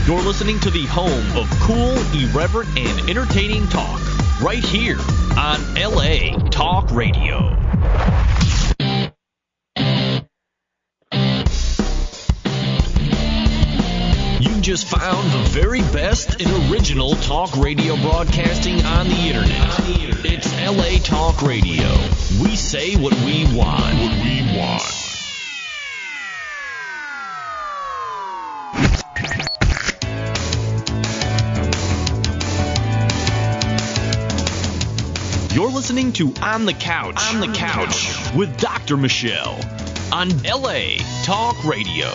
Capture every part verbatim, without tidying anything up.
You're listening to the home of cool, irreverent, and entertaining talk, right here on L A Talk Radio. You just found the very best in original talk radio broadcasting on the internet. It's L A Talk Radio. We say what we want. What we want. You're listening to On the Couch, On the Couch with Doctor Michelle on L A Talk Radio.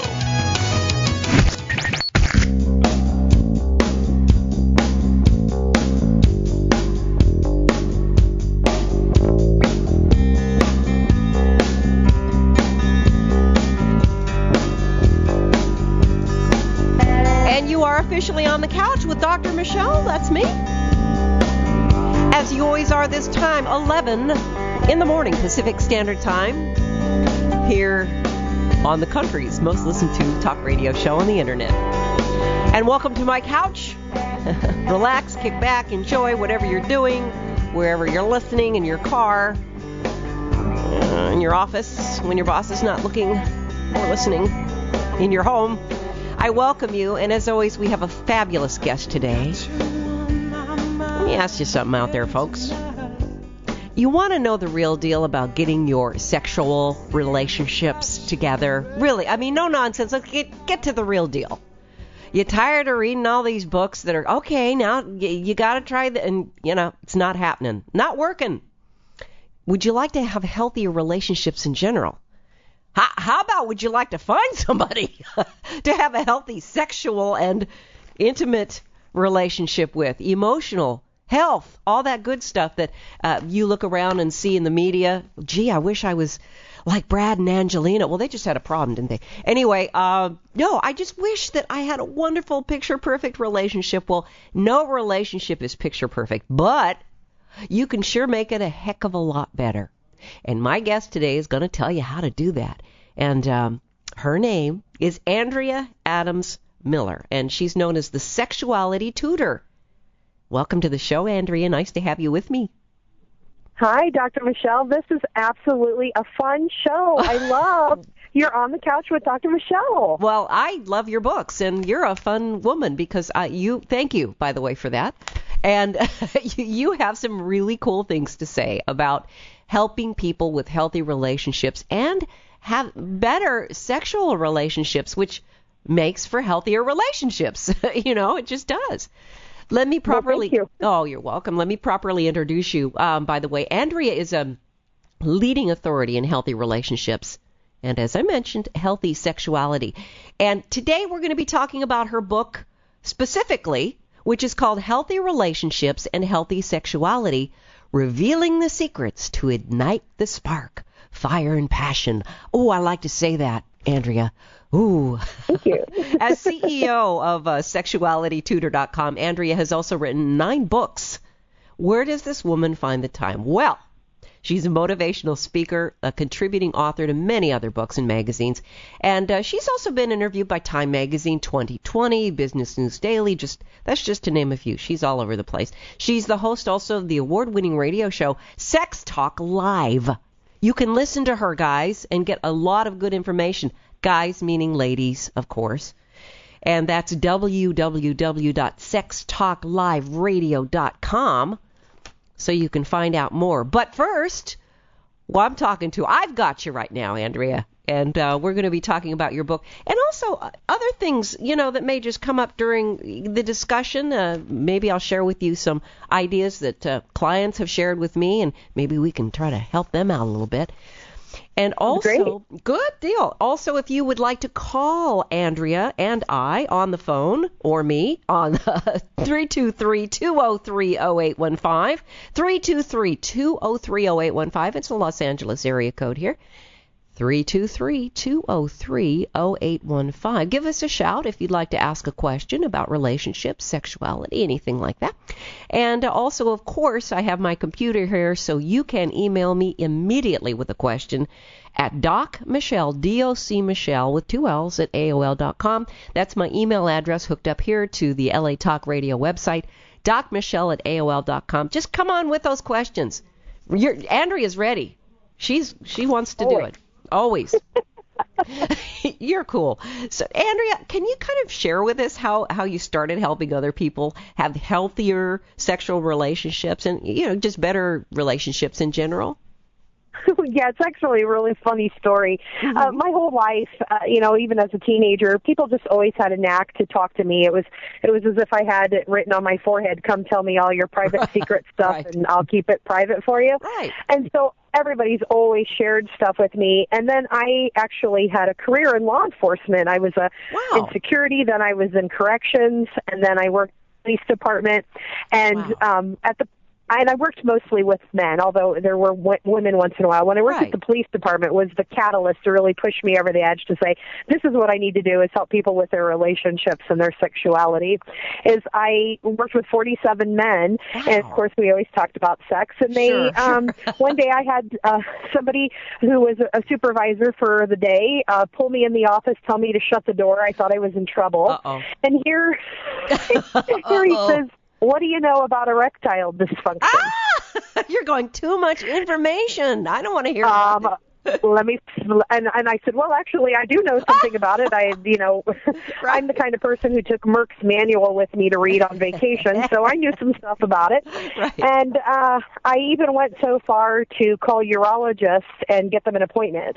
And you are officially on the couch with Doctor Michelle. That's me. As you always are this time, eleven in the morning, Pacific Standard Time, here on the country's most listened to talk radio show on the internet. And welcome to my couch. Relax, kick back, enjoy whatever you're doing, wherever you're listening, in your car, uh, in your office, when your boss is not looking or listening, in your home. I welcome you, and as always, we have a fabulous guest today. Let me ask you something out there, folks. You want to know the real deal about getting your sexual relationships together? Really, I mean, no nonsense. Let's get, get to the real deal. You tired of reading all these books that are, okay, now you, you got to try that, and, you know, it's not happening. Not working. Would you like to have healthier relationships in general? How, how about would you like to find somebody to have a healthy sexual and intimate relationship with? Emotional health, all that good stuff that uh, you look around and see in the media. Gee, I wish I was like Brad and Angelina. Well, they just had a problem, didn't they? Anyway, uh, no, I just wish that I had a wonderful picture-perfect relationship. Well, no relationship is picture-perfect, but you can sure make it a heck of a lot better. And my guest today is going to tell you how to do that. And um, her name is Andrea Adams Miller, and she's known as the Sexuality Tutor. Welcome to the show, Andrea. Nice to have you with me. Hi, Doctor Michelle. This is absolutely a fun show. I love you're on the couch with Doctor Michelle. Well, I love your books, and you're a fun woman because uh, you, thank you, by the way, for that. And you have some really cool things to say about helping people with healthy relationships and have better sexual relationships, which makes for healthier relationships. You know, it just does. Let me properly. Well, thank you. Oh, you're welcome. Let me properly introduce you. Um, by the way, Andrea is a leading authority in healthy relationships. And as I mentioned, healthy sexuality. And today we're going to be talking about her book specifically, which is called Healthy Relationships and Healthy Sexuality, Revealing the Secrets to Ignite the Spark, Fire and Passion. Oh, I like to say that, Andrea. Ooh. Thank you. As C E O of uh, sexuality tutor dot com, Andrea has also written nine books. Where does this woman find the time? Well, she's a motivational speaker, a contributing author to many other books and magazines, and uh, she's also been interviewed by Time Magazine, twenty twenty, Business News Daily, just that's just to name a few. She's all over the place. She's the host also of the award-winning radio show Sex Talk Live. You can listen to her, guys, and get a lot of good information. Guys meaning ladies, of course. And that's w w w dot sex talk live radio dot com, so you can find out more. But first, well, I'm talking to, I've got you right now, Andrea. And uh, we're going to be talking about your book. And also uh, other things, you know, that may just come up during the discussion. Uh, maybe I'll share with you some ideas that uh, clients have shared with me, and maybe we can try to help them out a little bit. And also, Great. Good deal. Also, if you would like to call Andrea and I on the phone, or me, on three two three, two oh three, oh eight one five, three two three, two oh three, oh eight one five. It's a Los Angeles area code here. three two three, two oh three, oh eight one five. Give us a shout if you'd like to ask a question about relationships, sexuality, anything like that. And also, of course, I have my computer here, so you can email me immediately with a question at Doc Michelle, D O C Michelle, with two L's at A O L dot com. That's my email address hooked up here to the L A Talk Radio website, Doc Michelle at A O L dot com. Just come on with those questions. You're, Andrea's ready. She's She wants to do it. Always. You're cool. So, Andrea, can you kind of share with us how, how you started helping other people have healthier sexual relationships and, you know, just better relationships in general? Yeah, it's actually a really funny story. Mm-hmm. Uh, my whole life, uh, you know, even as a teenager, people just always had a knack to talk to me. It was, it was as if I had it written on my forehead, come tell me all your private secret stuff right. and I'll keep it private for you. Right. And so everybody's always shared stuff with me. And then I actually had a career in law enforcement. I was a, wow. in security, then I was in corrections, and then I worked in the police department. And wow. um, at the And I worked mostly with men, although there were w- women once in a while. When I worked right. at the police department was the catalyst to really push me over the edge to say, this is what I need to do is help people with their relationships and their sexuality. Is I worked with forty-seven men, wow. and of course we always talked about sex. And they, sure, um, sure. one day I had uh, somebody who was a supervisor for the day uh, pull me in the office, tell me to shut the door. I thought I was in trouble. Uh-oh. And here, here he says, what do you know about erectile dysfunction? Ah! You're going too much information. I don't want to hear about um, it. Let me, and, and I said, well, actually, I do know something about it. I, you know, right. I'm the kind of person who took Merck's manual with me to read on vacation, so I knew some stuff about it. Right. And uh, I even went so far to call urologists and get them an appointment.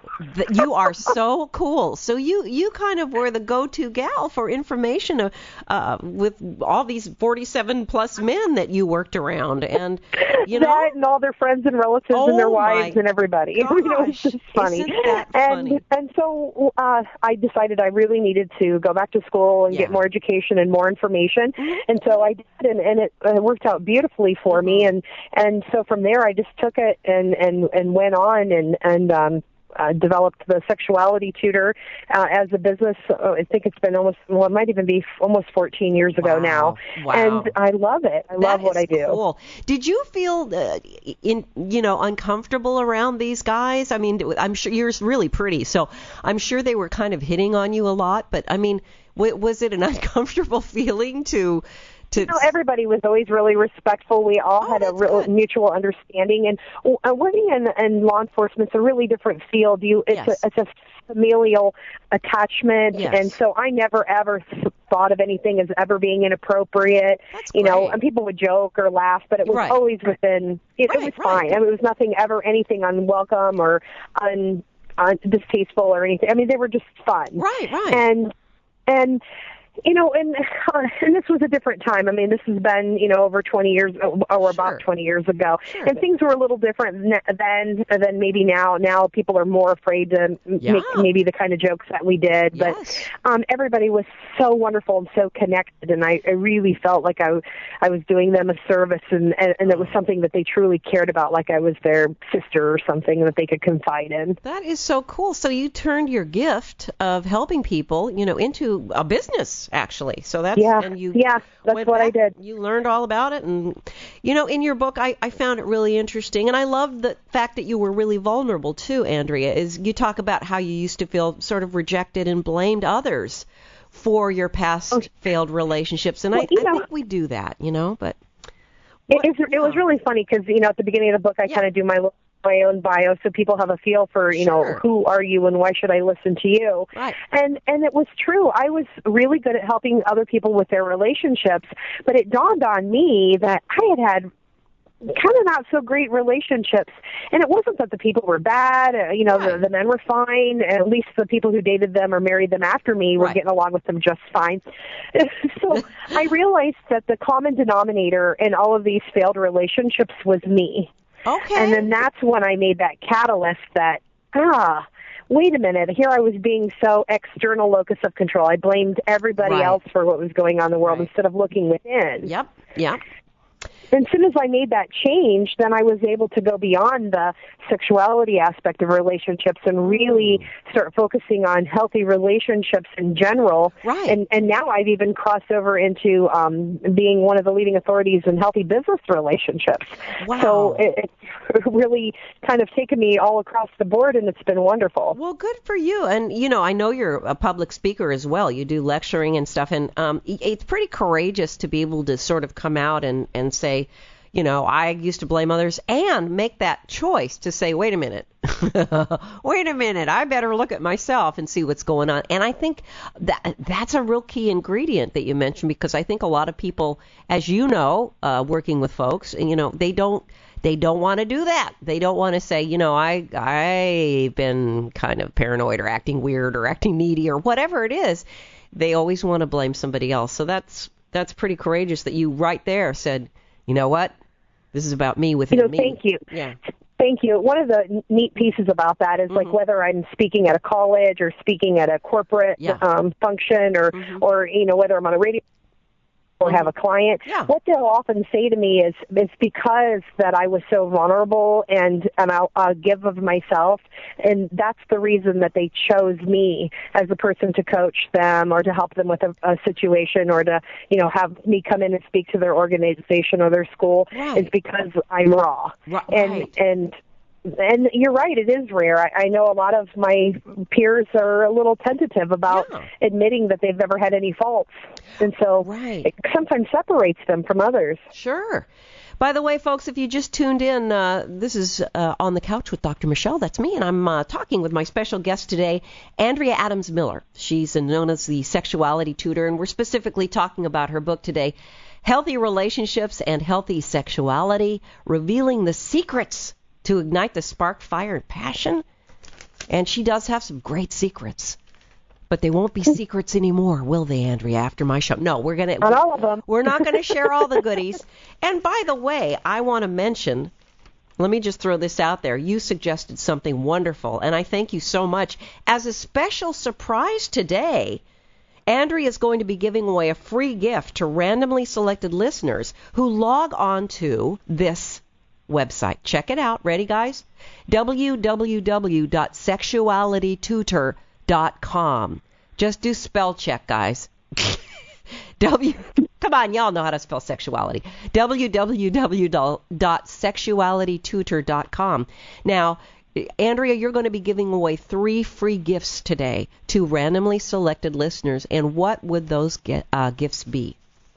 You are so cool. So you, you kind of were the go-to gal for information uh, with all these forty-seven plus men that you worked around, and you know that and all their friends and relatives oh and their wives and everybody. Gosh, you know, it's just funny. Isn't that and funny? and so uh, I decided I really needed to go back to school and yeah. get more education and more information. Mm-hmm. And so I did, and, and it uh, worked out beautifully for mm-hmm. me. And and so from there, I just took it and and and went on and and. um Uh, developed the sexuality tutor uh, as a business. Uh, I think it's been almost, well, it might even be f- almost fourteen years ago wow. now. Wow. And I love it. I that love what is I do. Cool. Did you feel, uh, in you know, uncomfortable around these guys? I mean, I'm sure you're really pretty, so I'm sure they were kind of hitting on you a lot. But I mean, w- was it an uncomfortable feeling to? To... You know, everybody was always really respectful. We all oh, had a real good. mutual understanding. And uh, working in, in law enforcement is a really different field. You, it's, yes. a, it's a familial attachment. Yes. And so I never ever thought of anything as ever being inappropriate. That's you know, great. And people would joke or laugh, but it was right. always within, it, right, it was right. fine. I mean, it was nothing ever, anything unwelcome or un, un, distasteful or anything. I mean, they were just fun. Right, right. And, and, you know, and uh, and this was a different time. I mean, this has been, you know, over twenty years, or sure. about twenty years ago. Sure. And things were a little different then than maybe now. Now people are more afraid to yeah. make maybe the kind of jokes that we did. Yes. But um, everybody was so wonderful and so connected, and I, I really felt like I, I was doing them a service, and, and, and it was something that they truly cared about, like I was their sister or something that they could confide in. That is so cool. So you turned your gift of helping people, you know, into a business, actually. So that's yeah, and you yeah, that's went what back, I did. You learned all about it, and you know, in your book, I, I found it really interesting, and I love the fact that you were really vulnerable too, Andrea. Is you talk about how you used to feel sort of rejected and blamed others for your past oh. failed relationships, and well, I, you I know, think we do that, you know, but. It, it, it was really funny because, you know, at the beginning of the book, I yeah. kind of do my my own bio so people have a feel for, you sure. know, who are you and why should I listen to you? Right. And and it was true. I was really good at helping other people with their relationships, but it dawned on me that I had had kind of not so great relationships. And it wasn't that the people were bad, uh, you know, right. the, the men were fine, and at least the people who dated them or married them after me were right. getting along with them just fine. So I realized that the common denominator in all of these failed relationships was me. Okay. And then that's when I made that catalyst that, ah, wait a minute, here I was being so external locus of control. I blamed everybody right. else for what was going on in the world right. instead of looking within. Yep, yep. And as soon as I made that change, then I was able to go beyond the sexuality aspect of relationships and really start focusing on healthy relationships in general. Right. And and now I've even crossed over into um, being one of the leading authorities in healthy business relationships. Wow. So it, it's really kind of taken me all across the board, and it's been wonderful. Well, good for you. And, you know, I know you're a public speaker as well. You do lecturing and stuff. And um, it's pretty courageous to be able to sort of come out and, and say, you know, I used to blame others and make that choice to say, wait a minute, wait a minute, I better look at myself and see what's going on. And I think that that's a real key ingredient that you mentioned, because I think a lot of people, as you know, uh, working with folks, you know, they don't They don't want to do that. They don't want to say, you know, I, I've been kind of paranoid or acting weird or acting needy or whatever it is. They always want to blame somebody else. So that's that's pretty courageous that you right there said, you know what, this is about me within you know, me. Thank you. Yeah. Thank you. One of the neat pieces about that is, mm-hmm. like, whether I'm speaking at a college or speaking at a corporate yeah. um, function or, mm-hmm. or, you know, whether I'm on a radio or have a client, yeah. what they'll often say to me is, it's because that I was so vulnerable and, and I'll, I'll give of myself, and that's the reason that they chose me as a person to coach them or to help them with a, a situation or to, you know, have me come in and speak to their organization or their school, right. is because I'm raw. Right. And, and, And you're right, it is rare. I, I know a lot of my peers are a little tentative about yeah. admitting that they've never had any faults. And so right. it sometimes separates them from others. Sure. By the way, folks, if you just tuned in, uh, this is uh, On the Couch with Doctor Michelle. That's me, and I'm uh, talking with my special guest today, Andrea Adams Miller. She's known as the sexuality tutor, and we're specifically talking about her book today, Healthy Relationships and Healthy Sexuality, Revealing the Secrets to Ignite the Spark, Fire, and Passion. And she does have some great secrets. But they won't be secrets anymore, will they, Andrea, after my show? No, we're going to... Not all of them. We're not going to share all the goodies. And by the way, I want to mention, let me just throw this out there. You suggested something wonderful, and I thank you so much. As a special surprise today, Andrea is going to be giving away a free gift to randomly selected listeners who log on to this website. Check it out. Ready, guys? w w w dot sexuality tutor dot com. Just do spell check, guys. W. Come on, y'all know how to spell sexuality. w w w dot sexuality tutor dot com. Now, Andrea, you're going to be giving away three free gifts today to randomly selected listeners. And what would those get, uh, gifts be?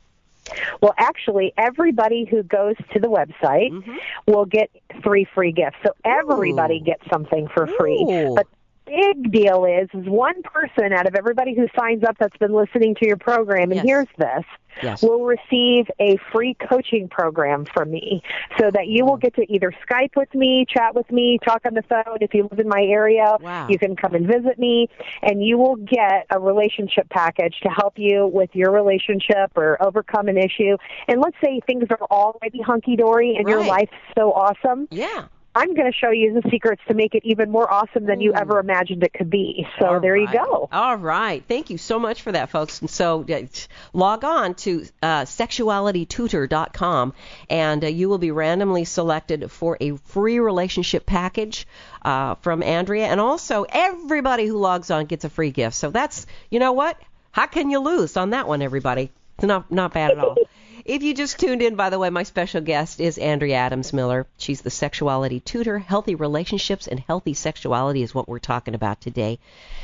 Well, actually, everybody who goes to the website mm-hmm. will get three free gifts. So everybody Ooh. Gets something for free. Ooh. But the big deal is, is one person out of everybody who signs up that's been listening to your program, and yes. here's this, yes. will receive a free coaching program from me, so that you will get to either Skype with me, chat with me, talk on the phone. If you live in my area, wow. you can come and visit me, and you will get a relationship package to help you with your relationship or overcome an issue. And let's say things are already hunky-dory and right. your life's so awesome. Yeah. I'm going to show you the secrets to make it even more awesome than you ever imagined it could be. So All there right. you go. All right. Thank you so much for that, folks. And so uh, log on to uh, sexuality tutor dot com, and uh, you will be randomly selected for a free relationship package uh, from Andrea. And also, everybody who logs on gets a free gift. So that's, you know what? How can you lose on that one, everybody? It's not, not bad at all. If you just tuned in, by the way, my special guest is Andrea Adams Miller. She's the sexuality tutor. Healthy relationships and healthy sexuality is what we're talking about today.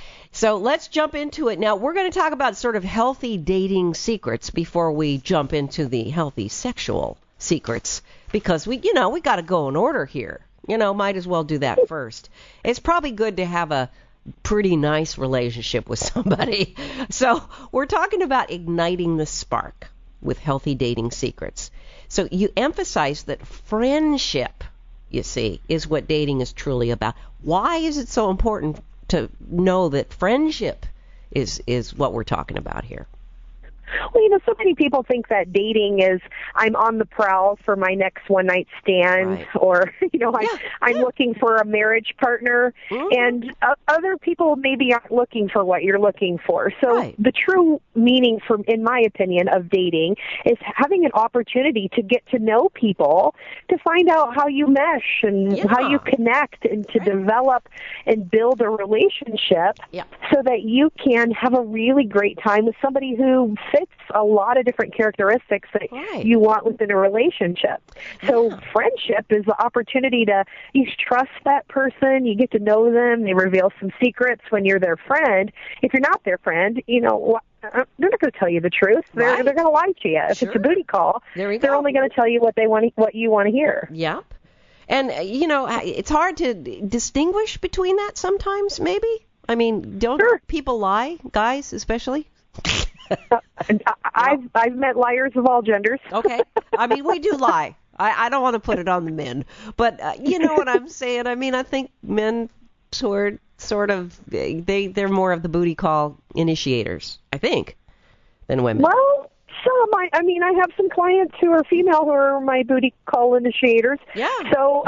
So let's jump into it. Now, we're going to talk about sort of healthy dating secrets before we jump into the healthy sexual secrets, because we, you know, we got to go in order here. You know, might as well do that first. It's probably good to have a pretty nice relationship with somebody. So we're talking about igniting the spark with healthy dating secrets. So you emphasize that friendship, you see, is what dating is truly about. Why is it so important to know that friendship is is what we're talking about here? Well, you know, so many people think that dating is I'm on the prowl for my next one-night stand, Right. or, you know, I, Yeah, I'm yeah. looking for a marriage partner, Mhm. and uh, other people maybe aren't looking for what you're looking for. So Right. the true meaning, from, in my opinion, of dating is having an opportunity to get to know people, to find out how you mesh and Yeah. how you connect, and to Right. develop and build a relationship Yeah. so that you can have a really great time with somebody who fits a lot of different characteristics that Right. you want within a relationship. So Yeah. friendship is the opportunity to, you trust that person, you get to know them, they reveal some secrets when you're their friend. If you're not their friend, you know, wh- uh, they're not going to tell you the truth. They're Right. they're going to lie to you. If Sure. it's a booty call, There we they're go. only going to tell you what they want, what you want to hear. Yep. And, uh, you know, I- it's hard to d- distinguish between that sometimes, maybe. I mean, don't Sure. people lie, guys especially? And I- I've I've met liars of all genders. Okay. I mean, we do lie. I, I don't want to put it on the men. But uh, you know what I'm saying? I mean, I think men sort sort of, they, they're more of the booty call initiators, I think, than women. Well, some. I, I mean, I have some clients who are female who are my booty call initiators. Yeah. So,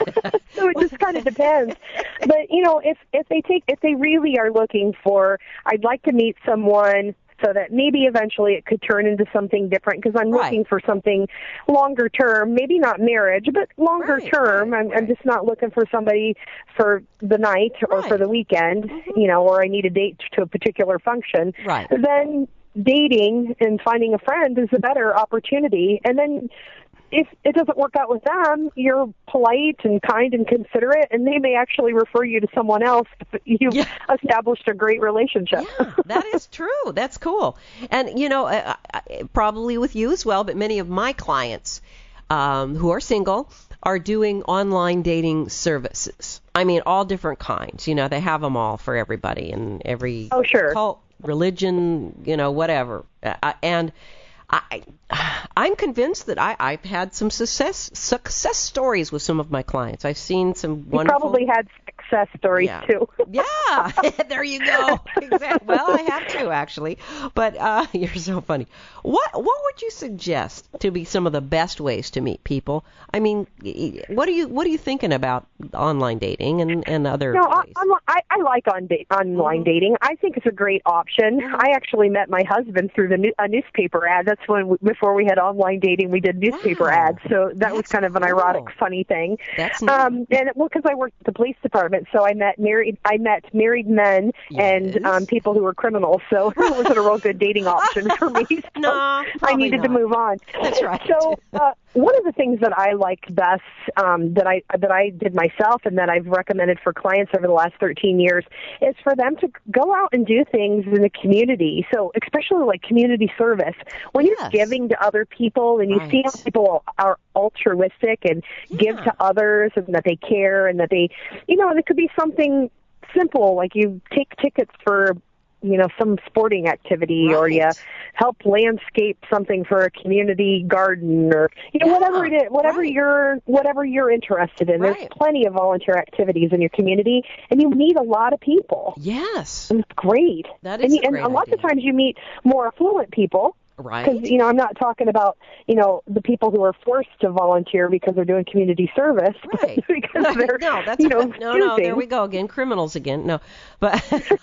so it just kind of depends. But you know, if if they take if they really are looking for, I'd like to meet someone so that maybe eventually it could turn into something different, because I'm Right. looking for something longer term, maybe not marriage, but longer Right, term. right, I'm, right. I'm just not looking for somebody for the night or Right. for the weekend, Mm-hmm. you know, or I need a date to a particular function. Right. Then dating and finding a friend is a better opportunity. And then if it doesn't work out with them, you're polite and kind and considerate, and they may actually refer you to someone else if you've Yeah. established a great relationship. Yeah, that is true. That's cool. And, you know, uh, uh, probably with you as well, but many of my clients um, who are single are doing online dating services. I mean, all different kinds. You know, they have them all for everybody and every Oh, sure. cult, religion, you know, whatever. Uh, and I, I'm convinced that I, I've had some success success stories with some of my clients. I've seen some You wonderful. probably had success stories, Yeah. too. Yeah, there you go. Exactly. Well, I have to actually, but uh, you're so funny. What what would you suggest to be some of the best ways to meet people? I mean, y- what are you what are you thinking about online dating and, and other No, I, ways? I, I like on da- online Mhm. dating. I think it's a great option. Mhm. I actually met my husband through the new, a newspaper ad. That's when, we, before we had online dating, we did newspaper Wow. ads. So that was That's kind of an cool. ironic, funny thing. That's neat. Um, and well, because I worked at the police department, so I met married. I met married men and Yes. um, people who were criminals. So it wasn't a real good dating option for me. So No, I probably needed to not. move on. That's right. So uh, one of the things that I liked best um, that I that I did myself and that I've recommended for clients over the last thirteen years is for them to go out and do things in the community. So especially like community service. When Yes. you're giving to other people and you see how Right. people are altruistic and give Yeah. to others and that they care and that they, you know, and it could be something simple like you take tickets for, you know, some sporting activity or you Right. help landscape something for a community garden or, you know, Yeah, whatever it is, whatever right. you're, whatever you're interested in. Right. There's plenty of volunteer activities in your community and you meet a lot of people. Yes, And it's great. that and, is you, a and great a lot idea. of times you meet more affluent people. Right. Because, you know, I'm not talking about, you know, the people who are forced to volunteer because they're doing community service. Right. because they're, no, that's you know, no, no. There choosing. we go again. Criminals again. No, but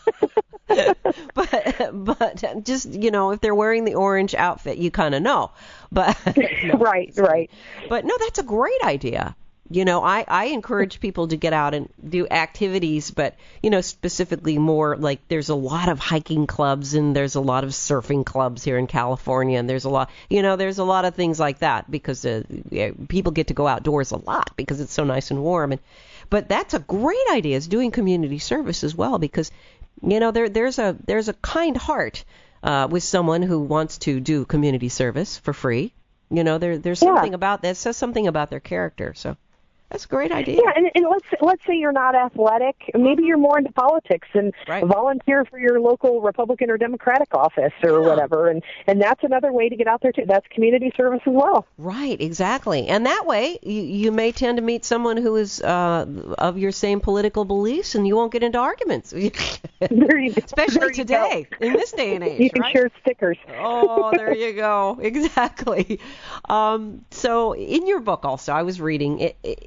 but but just you know, if they're wearing the orange outfit, you kind of know. But no, Right, it's funny. right. But no, that's a great idea. You know, I, I encourage people to get out and do activities, but, you know, specifically more like there's a lot of hiking clubs and there's a lot of surfing clubs here in California. And there's a lot, you know, there's a lot of things like that because uh, yeah, people get to go outdoors a lot because it's so nice and warm. And but that's a great idea, is doing community service as well, because, you know, there there's a there's a kind heart uh, with someone who wants to do community service for free. You know, there there's Yeah. something about that says something about their character. So. That's a great idea. Yeah, and, and let's let's say you're not athletic. Maybe you're more into politics and right. volunteer for your local Republican or Democratic office or yeah. whatever. And, and that's another way to get out there, too. That's community service as well. Right, exactly. And that way, you, you may tend to meet someone who is uh, of your same political beliefs, and you won't get into arguments. There you go. Especially there you today, go. in this day and age. You can right? share stickers. Oh, there you go. Exactly. Um, so in your book also, I was reading, it, it,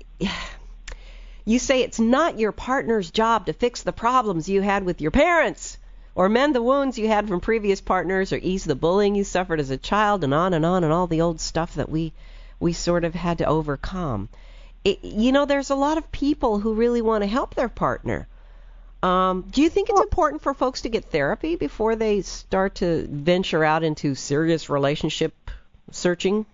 you say it's not your partner's job to fix the problems you had with your parents or mend the wounds you had from previous partners or ease the bullying you suffered as a child and on and on and all the old stuff that we we sort of had to overcome. It, you know, there's a lot of people who really want to help their partner. Um, do you think it's important for folks to get therapy before they start to venture out into serious relationship searching?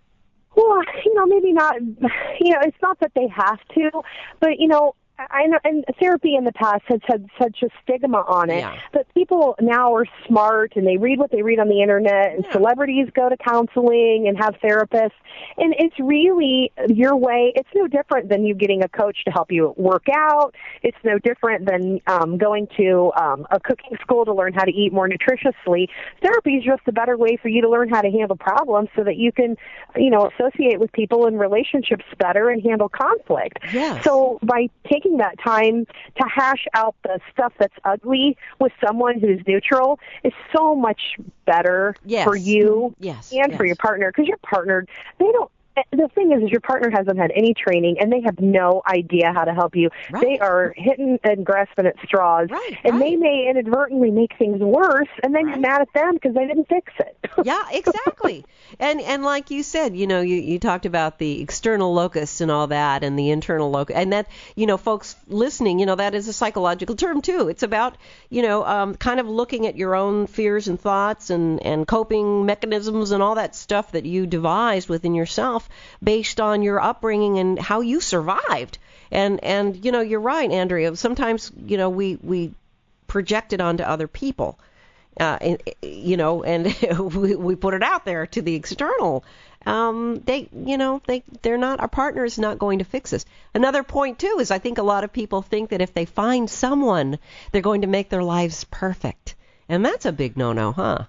Well, you know, maybe not, you know, it's not that they have to, but, you know, I know, and therapy in the past has had such a stigma on it, yeah. but people now are smart and they read what they read on the internet, and yeah. celebrities go to counseling and have therapists, and it's really your way. It's no different than you getting a coach to help you work out. It's no different than um, going to um, a cooking school to learn how to eat more nutritiously. Therapy is just a better way for you to learn how to handle problems so that you can, you know, associate with people in relationships better and handle conflict. Yes. So by taking that time to hash out the stuff that's ugly with someone who's neutral is so much better yes. for you yes. and yes. for your partner, because your partner, they don't, the thing is, is your partner hasn't had any training, and they have no idea how to help you. Right. They are hitting and grasping at straws, right, and right. they may inadvertently make things worse, and then right. you're mad at them because they didn't fix it. Yeah, exactly. And and like you said, you know, you, you talked about the external locus and all that, and the internal locus, and that, you know, folks listening, you know, that is a psychological term too. It's about, you know, um, kind of looking at your own fears and thoughts and, and coping mechanisms and all that stuff that you devised within yourself based on your upbringing and how you survived. And and you know, you're right, Andrea. Sometimes, you know, we we project it onto other people. Uh, and, you know, and we, we put it out there to the external. Um, they, you know, they, they're not, our partner is not going to fix us. Another point, too, is I think a lot of people think that if they find someone, they're going to make their lives perfect. And that's a big no-no, huh?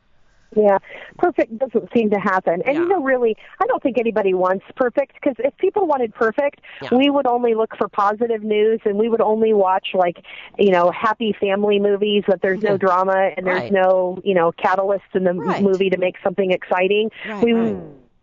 Yeah, perfect doesn't seem to happen. And, yeah. you know, really, I don't think anybody wants perfect, because if people wanted perfect, yeah. we would only look for positive news, and we would only watch, like, you know, happy family movies that there's no drama and there's right. no, you know, catalyst in the right. movie to make something exciting. Right, we right.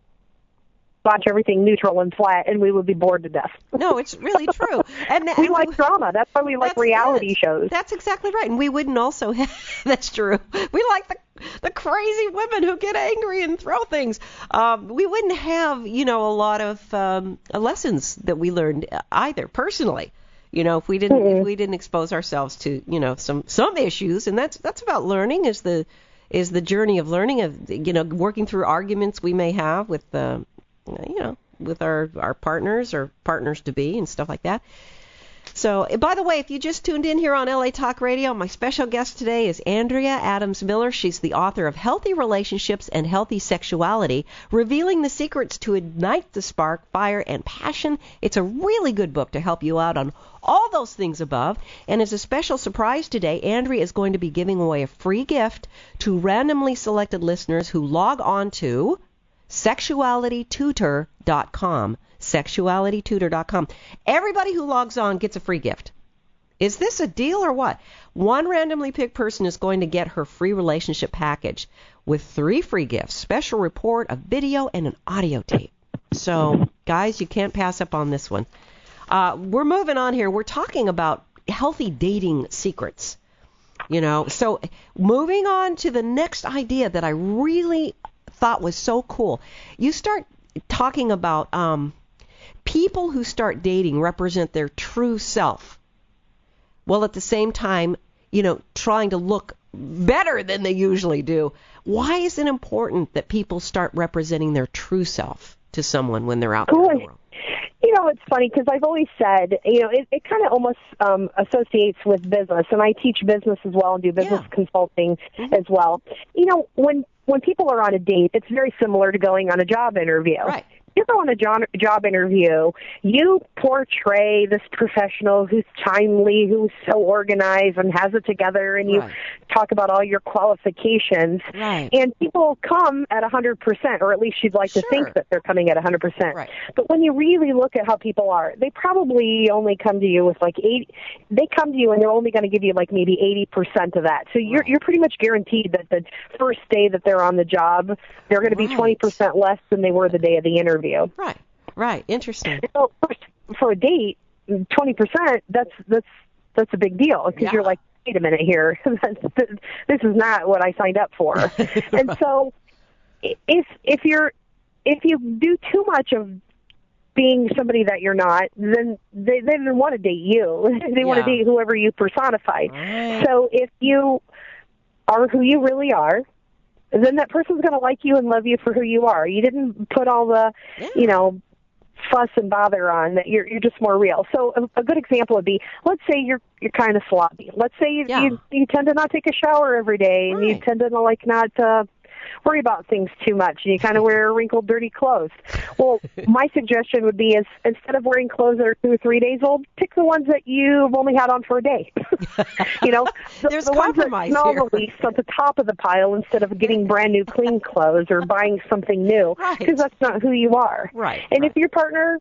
watch everything neutral and flat, and we would be bored to death. No, it's really true. And we and like we, drama. That's why we like reality it. shows. That's exactly right. And we wouldn't also have, that's true. We like the the crazy women who get angry and throw things. Um, we wouldn't have, you know, a lot of um, lessons that we learned either personally. You know, if we didn't mm-hmm. if we didn't expose ourselves to, you know, some some issues, and that's that's about learning is the is the journey of learning, of, you know, working through arguments we may have with uh, you know, with our, our partners or partners to be and stuff like that. So, by the way, if you just tuned in here on L A Talk Radio, my special guest today is Andrea Adams Miller. She's the author of Healthy Relationships and Healthy Sexuality, Revealing the Secrets to Ignite the Spark, Fire, and Passion. It's a really good book to help you out on all those things above. And as a special surprise today, Andrea is going to be giving away a free gift to randomly selected listeners who log on to sexuality tutor dot com. sexuality tutor dot com. Everybody who logs on gets a free gift. Is this a deal or what? One randomly picked person is going to get her free relationship package with three free gifts, special report, a video, and an audio tape. So, guys, you can't pass up on this one. Uh, we're moving on here. We're talking about healthy dating secrets. You know, so moving on to the next idea that I really thought was so cool. You start talking about um, people who start dating represent their true self, while at the same time, you know, trying to look better than they usually do. Why is it important that people start representing their true self to someone when they're out there in the world? You know, it's funny because I've always said, you know, it, it kind of almost um, associates with business, and I teach business as well and do business yeah. consulting mm-hmm. as well. You know, when when people are on a date, it's very similar to going on a job interview. Right. you go on a job, job interview, you portray this professional who's timely, who's so organized and has it together, and you Right. talk about all your qualifications. Right. And people come at one hundred percent, or at least you'd like Sure. to think that they're coming at one hundred percent. Right. But when you really look at how people are, they probably only come to you with like eighty, they come to you and they're only going to give you like maybe eighty percent of that. So you're, Right. you're pretty much guaranteed that the first day that they're on the job, they're going to be Right. twenty percent less than they were the day of the interview. Right. Right. Interesting. So for, for a date, twenty percent, that's, that's, that's a big deal, because Yeah. you're like, wait a minute here, this is not what I signed up for. And so if, if you're, if you do too much of being somebody that you're not, then they, they don't want to date you. They want Yeah. to date whoever you personify. Right. So if you are who you really are, then that person's going to like you and love you for who you are. You didn't put all the, Yeah. you know, fuss and bother on that. You're you're just more real. So a, a good example would be, let's say you're you're kind of sloppy. Let's say you, Yeah. you you tend to not take a shower every day, and you Right. tend to like not uh, worry about things too much, and you kind of wear wrinkled, dirty clothes. Well, my suggestion would be is, instead of wearing clothes that are two or three days old, pick the ones that you've only had on for a day. You know, the, There's the ones that compromise smell here. the least at the top of the pile, instead of getting brand new clean clothes or buying something new, Right. because that's not who you are. Right. And right. if your partner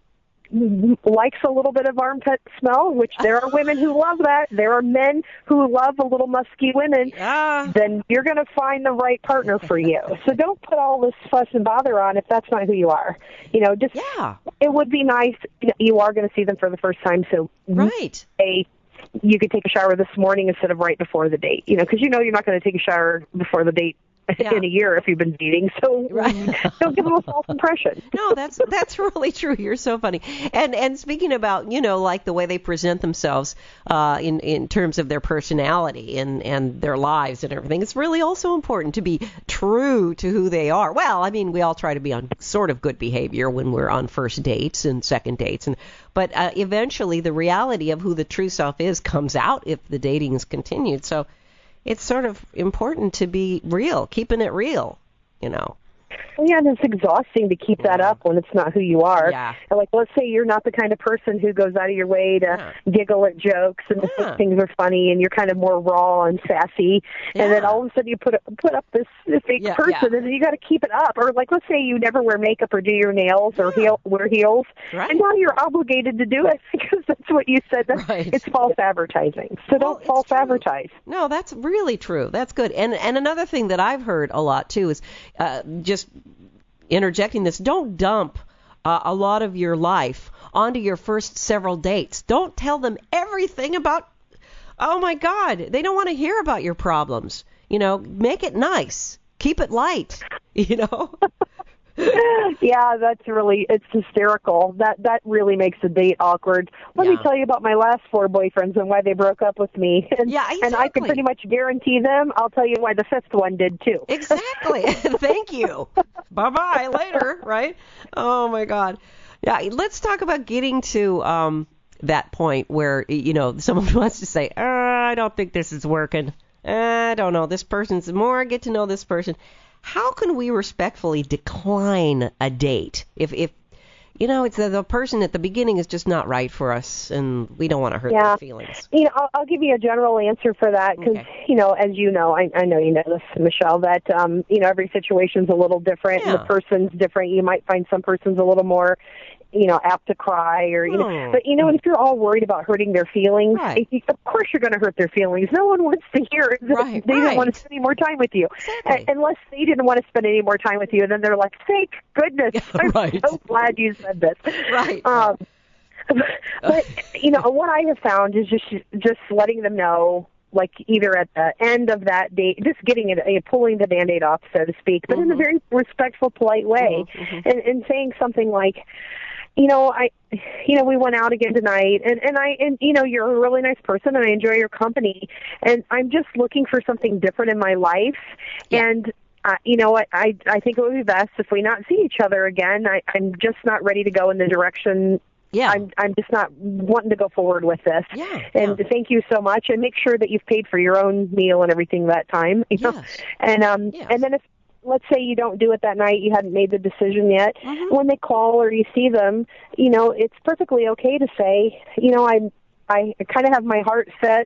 likes a little bit of armpit smell, which there are women who love that, there are men who love a little musky women, Yeah. then you're going to find the right partner for you. So don't put all this fuss and bother on if that's not who you are. You know, just Yeah. it would be nice. You are going to see them for the first time, so Right. a you could take a shower this morning instead of right before the date. You know, because you know you're not going to take a shower before the date Yeah. in a year if you've been dating. So Right. don't give them a false impression. No, that's that's really true. You're so funny. And and speaking about, you know, like the way they present themselves uh, in in terms of their personality and and their lives and everything, it's really also important to be true to who they are. Well, I mean, we all try to be on sort of good behavior when we're on first dates and second dates, and but uh, eventually the reality of who the true self is comes out if the dating is continued. So it's sort of important to be real, keeping it real, you know. Yeah, and it's exhausting to keep that up when it's not who you are. Yeah. And like, let's say you're not the kind of person who goes out of your way to Yeah. giggle at jokes and to Yeah. think things are funny, and you're kind of more raw and sassy. And then Yeah. all of a sudden you put up, put up this, this fake Yeah, person, yeah. and then you got to keep it up. Or like, let's say you never wear makeup or do your nails or Yeah. heel, wear heels, Right. and now you're obligated to do it because that's what you said. That's, Right. It's false advertising. So Well, don't it's false true. advertise. No, that's really true. That's good. And and another thing that I've heard a lot too is uh, just interjecting this. Don't dump uh, a lot of your life onto your first several dates. Don't tell them everything about. Oh my God, they don't want to hear about your problems. You know, make it nice. Keep it light. You know. Yeah, that's really, it's hysterical. That that really makes a date awkward. Let me Yeah. tell you about my last four boyfriends and why they broke up with me. And, Yeah, and I can exactly. pretty much guarantee them. I'll tell you why the fifth one did too. Exactly. Thank you. Bye-bye. Later, right? Oh, my God. Yeah, let's talk about getting to um, that point where, you know, someone wants to say, oh, I don't think this is working. I don't know. This person's, the more I get to know this person, how can we respectfully decline a date if, if you know, it's the, the person at the beginning is just not right for us and we don't want to hurt Yeah. their feelings? You know, I'll, I'll give you a general answer for that because, Okay. you know, as you know, I, I know you know this, Michelle, that, um, you know, every situation's a little different and Yeah. the person's different. You might find some person's a little more, you know, apt to cry or, you know, Hmm. but, you know, if you're all worried about hurting their feelings, Right. if- of course you're going to hurt their feelings. No one wants to hear that Right, they right. didn't want to spend any more time with you. Exactly. Uh, unless they didn't want to spend any more time with you, then they're like, thank goodness. I'm Right. so glad you said this. Right. Um, but, you know, what I have found is just just letting them know, like either at the end of that date, just getting it, uh, pulling the Band-Aid off, so to speak, but in a very respectful, polite way, Mhm, and, and saying something like, you know, I, you know, we went out again tonight, and, and I, and, you know, you're a really nice person, and I enjoy your company, and I'm just looking for something different in my life, Yeah. and, uh, you know, I, I, I think it would be best if we not see each other again. I, I'm just not ready to go in the direction. Yeah. I'm, I'm just not wanting to go forward with this. Yeah, And yeah. thank you so much, and make sure that you've paid for your own meal and everything that time. You know? Yes. And um, Yes. and then if let's say you don't do it that night, you hadn't made the decision yet. Mm-hmm. When they call or you see them, you know, it's perfectly okay to say, you know, I I kind of have my heart set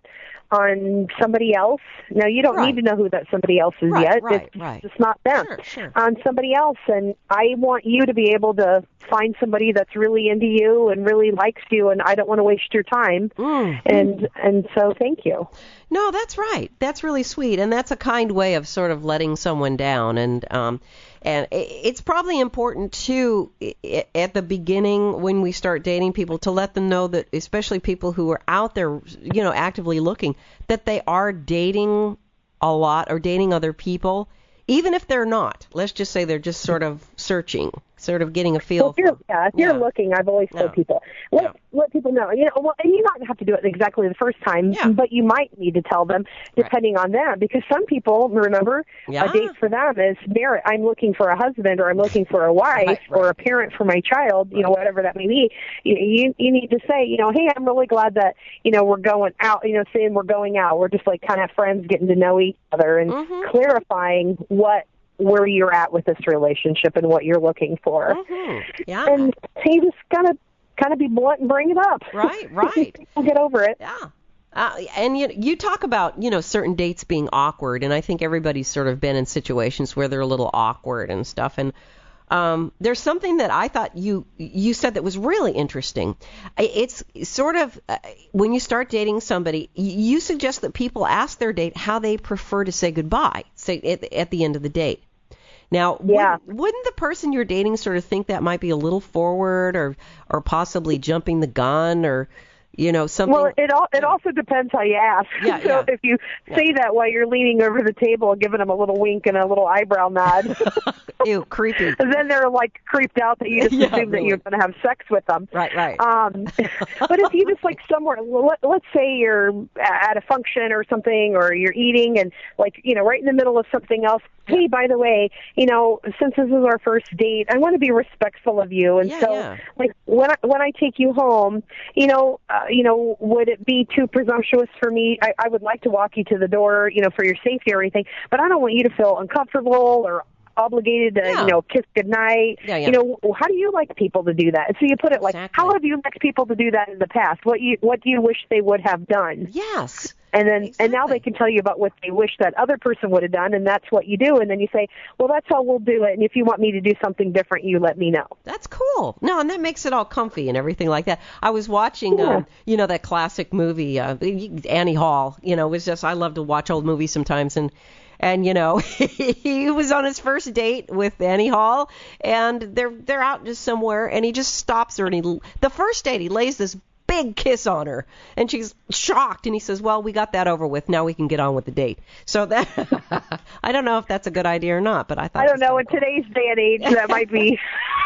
on somebody else. Now, you don't Right. need to know who that somebody else is Right, yet. right, it's right. just not them. Sure, sure. On somebody else, and I want you to be able to find somebody that's really into you and really likes you, and I don't want to waste your time. Mm. And and so thank you. No, that's right. That's really sweet, and that's a kind way of sort of letting someone down. And um, and it's probably important too at the beginning when we start dating people to let them know that, especially people who are out there, you know, actively looking, that they are dating a lot or dating other people, even if they're not. Let's just say they're just sort of searching, sort of getting a feel. Well, if you're, for, yeah, if you're yeah. looking, I've always told Yeah. people, let, Yeah. let people know. You know, well, and you don't have to do it exactly the first time, Yeah. but you might need to tell them, depending on them, because some people, remember, Yeah. a date for them is merit. I'm looking for a husband, or I'm looking for a wife, Right, or right. a parent for my child. You know, whatever that may be. You, you you need to say, you know, hey, I'm really glad that you know we're going out. You know, saying we're going out. We're just like kind of friends, getting to know each other, and Mhm. clarifying what. Where you're at with this relationship and what you're looking for. Mhm. Yeah. And you just gotta kind of be blunt and bring it up. Right, right. People get over it. Yeah. Uh, and you you talk about, you know, certain dates being awkward, and I think everybody's sort of been in situations where they're a little awkward and stuff. And um, there's something that I thought you you said that was really interesting. It's sort of uh, when you start dating somebody, you suggest that people ask their date how they prefer to say goodbye, say at, at the end of the date. Now, Yeah. wouldn't, wouldn't the person you're dating sort of think that might be a little forward, or or possibly jumping the gun, or you know something? Well, it all it also depends how you ask. Yeah, so yeah. if you say that while you're leaning over the table, giving them a little wink and a little eyebrow nod, Ew, creepy. then they're like creeped out that you just Yeah, assume really. that you're going to have sex with them. Right, right. Um, but if you just like somewhere, let, let's say you're at a function or something, or you're eating and like, you know, right in the middle of something else. Hey, by the way, you know, since this is our first date, I want to be respectful of you. And Yeah, so, yeah. like, when I, when I take you home, you know, uh, you know, would it be too presumptuous for me? I, I would like to walk you to the door, you know, for your safety or anything, but I don't want you to feel uncomfortable or obligated to, Yeah. you know, kiss goodnight. Yeah, yeah. You know, how do you like people to do that? And so you put it like, Exactly. how have you liked people to do that in the past? What you what do you wish they would have done? Yes. And then and now Exactly. they can tell you about what they wish that other person would have done, and that's what you do. And then you say, well, that's how we'll do it. And if you want me to do something different, you let me know. That's cool. No, and that makes it all comfy and everything like that. I was watching, Yeah. um, you know, that classic movie, uh, Annie Hall. You know, it was just, I love to watch old movies sometimes. And, and you know, he was on his first date with Annie Hall, and they're they're out just somewhere, and he just stops her, and he, the first date, he lays this big kiss on her, and she's shocked, and he says, well, we got that over with, now we can get on with the date. So that I don't know if that's a good idea or not, but I thought I don't it was know. In kinda cool. today's day and age, that might be